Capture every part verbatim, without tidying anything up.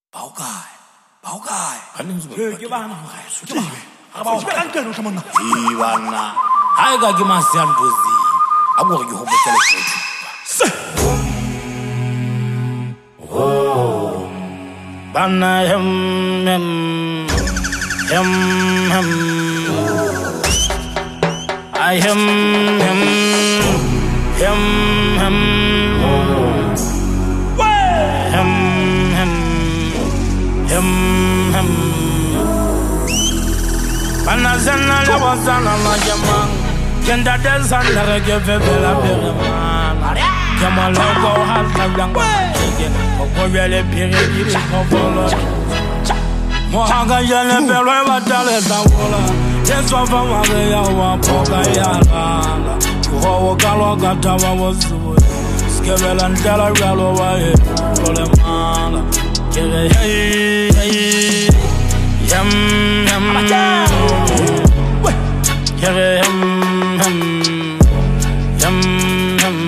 Baukai, Baukai. Ke bana ngai suti. Aba kan ke no tamana. Iwana. Hai ga gimasian bozi. Abo ga ho botele ko. Oh. Bana hem hem hem hem. I hem hem hem hem. Hem hem hem hem. Bana zana la wazana la jamang. Kenda desana la geve la berman. Kama logo hal tablang. Ko vele pire giri ko bolo. Mo hanga jale pelo wa dale tawola. Yeso fa wa ya wa poka ya la. Ko wo kalo gata wa wozu. Skevela ndala ralo wa e ole manga. Kere hey hey. Yam yam. Kere yam yam. Yam yam.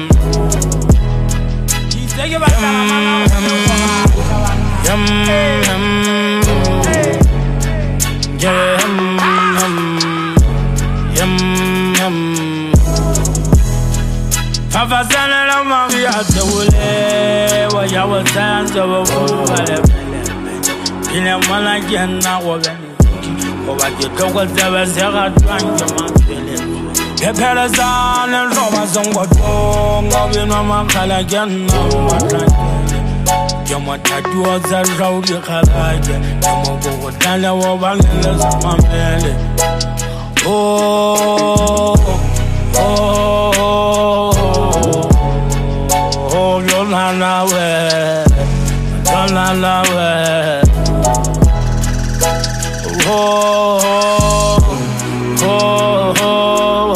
Yam yam. Yam yam. Yam yam. Papa sana la Maria tewule wa ya wa sanza wa wale ina mala janna wa bani wa ba ke togo taba zega twanje mantele ke pele sana roba zongo tonga bino makala janna wa tanje jama tatu za raudi khalaje jama go tala wa banele samamele oh oh oh yo la la we la la la we oh oh oh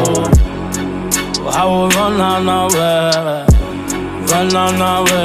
how la la la we la la la we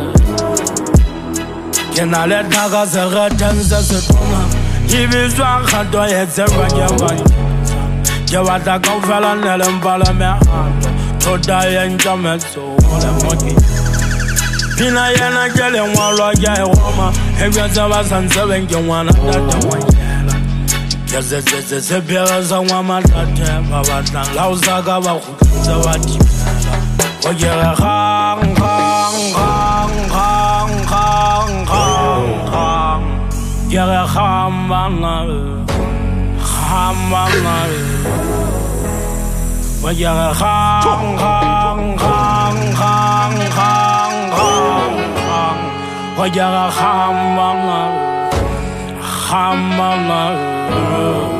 kena le daga zera tanza setona ibizwa khado yezerwa nyabani jawada kofala nelembala me ando toda yenja meso ole moki pina yana jele nwalo ya ewoma egwaza basanze benje nwana dada wanyela jeze jeze sebera za nwama dada baba tan lauza ga ba khutza wati ojera khang khang khang khang khang khang khang yara khamana khamana wajara khang khang khang khang khang khang khang wajara khamana khamana